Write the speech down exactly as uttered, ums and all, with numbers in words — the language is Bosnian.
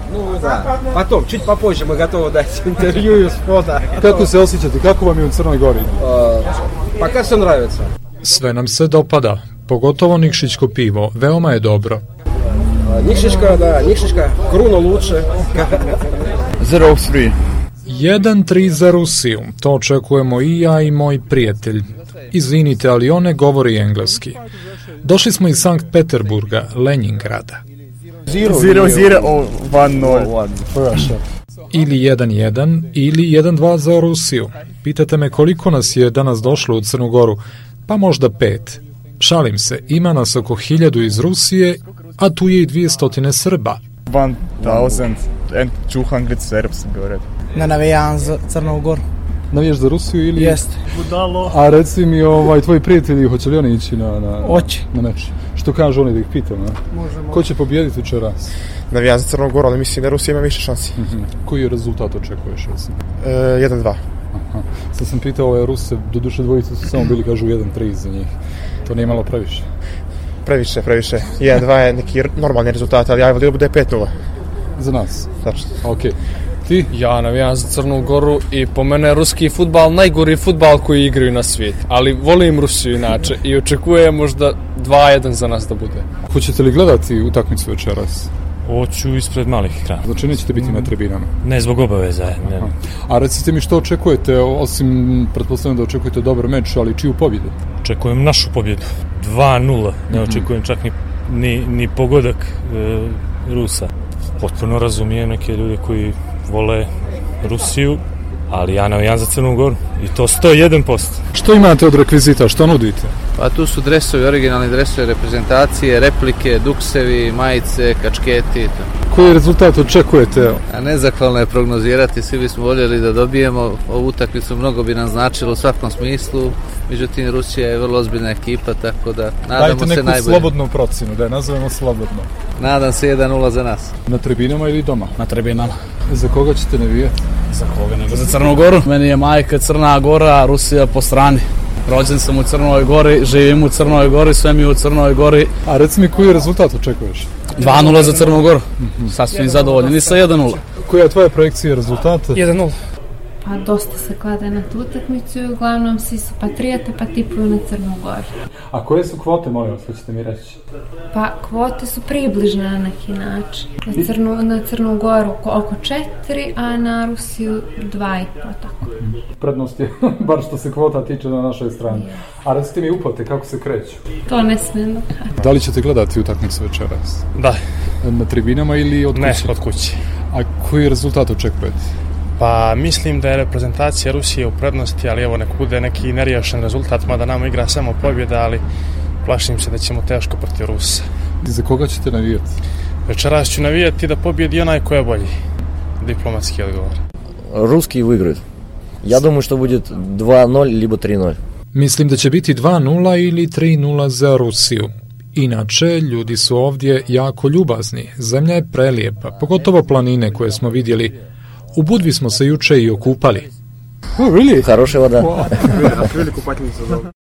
Ну да, потом, чуть попозже мы готовы дать интервью из фото. Kako se osjećate, kako vam je u Crnoj Gori? Uh, Пока все нравится. Sve nam se dopada, pogotovo nikšićko pivo, veoma je dobro. Uh, Nikšićka, da, Nikšićka, Kruna лучше. zero tri. jedan tri za Rusiju, to očekujemo i ja i moj prijatelj. Izvinite, ali on ne govori engleski. Došli smo iz Sankt Peterburga, Leningrada. zero zero one nol. Ili jedan jedan, ili jedan dva za Rusiju. Pitate me koliko nas je danas došlo u Crnu Goru? Pa možda pet. Šalim se, ima nas oko hiljadu iz Rusije, a tu je i dvije stotine Srba. one thousand and two hundred Serbs, говорят. Ne navijam za Crnu Goru. Navijaš za Rusiju ili... Jeste. A reci mi, ovaj, tvoji prijatelji, hoće li oni ići na, na, Oće. na meč? Što kažu oni da ih pitam, a? Možemo. Ko će pobijediti večeras? Navijam za Crnu Goru, ali mislim da Rusija ima više šansi. Mm-hmm. Koji rezultat očekuješ? E, jedan dva. Aha. Sad sam pitao ove Ruse, doduše dvojice su samo bili, kažu jedan tri za njih. To nije malo previše? Previše, previše. jedan dva je neki normalni rezultat, ali ja volio bude pet nula. Za nas? Tačno. Okej. Ti? Ja navijam za Crnu Goru i po mene je ruski fudbal najgori fudbal koji igraju na svijet. Ali volim Rusiju inače i očekujem možda dva jedan za nas da bude. Hoćete li gledati utakmicu večeras? Hoću ispred malih ekrana. Znači nećete biti na tribinama? Ne, zbog obaveza. Ne. A recite mi što očekujete, osim pretpostavljam da očekujete dobar meč, ali čiju pobjedu? Očekujem našu pobjedu. dva nula. Ne očekujem čak ni, ni, ni pogodak e, Rusa. Potpuno razumijem neke ljude koji vole Rusiju, ali ja navijam za Crnu Goru i to sto jedan posto. Što imate od rekvizita, što nudite? Pa tu su dresovi, originalni dresovi reprezentacije, replike, duksevi, majice, kačketi. Koji rezultat očekujete? A nezahvalno je prognozirati, svi bismo voljeli da dobijemo ovu utakmicu, mnogo bi nam značilo u svakom smislu, međutim Rusija je vrlo ozbiljna ekipa, tako da nadamo Dajte se najbolje. Dajte neku slobodnu procenu, da je nazovemo slobodno. Nadam se jedan nula za nas. Na tribinama ili doma? Na tribinama. Za koga ćete navijati? Za koga nego za Crnu Goru. Meni je majka Crna Gora, Rusija po strani. Rođen sam u Crnoj Gori, živim u Crnoj Gori, sve mi je u Crnoj Gori. A reci mi koji rezultat očekuješ? dva nula za Crnu Goru. Mm-hmm. Sasvim zadovoljni. I sa jedan nula. Koja je tvoja projekcija rezultata? jedan nula. Pa dosta se gleda na tu utakmicu i uglavnom svi su patrijete pa tipuju na Crnu Goru. A koje su kvote, molim vas, hoćete mi reći? Pa kvote su približne na neki način. Na Crnu, na Crnu Goru oko četiri, a na Rusiju dva i po tako. Prednost je, bar što se kvota tiče na našoj strani. A recite mi uplate, kako se kreću? To ne smijem da kažem. Da li ćete gledati utakmicu večeras? Da. Na tribinama ili od kuće? Ne, od kuće. A koji rezultat očekujete? Pa mislim da je reprezentacija Rusije u prednosti, ali evo nek bude neki neriješen rezultat, mada nama igra samo pobjeda, ali plašim se da ćemo teško protiv Rusa. I za koga ćete navijati? Večeras ću navijati da pobjedi onaj ko je bolji. Diplomatski odgovor. Ruski выиграют. Я думаю, что будет dva nol либо tri nol. Mislim da će biti dva nula ili tri nula za Rusiju. Inače, ljudi su ovdje jako ljubazni. Zemlja je prelijepa, pogotovo planine koje smo vidjeli. U Budvi smo se juče i okupali. Oh, really? Хорошая вода. Открыли купательницу.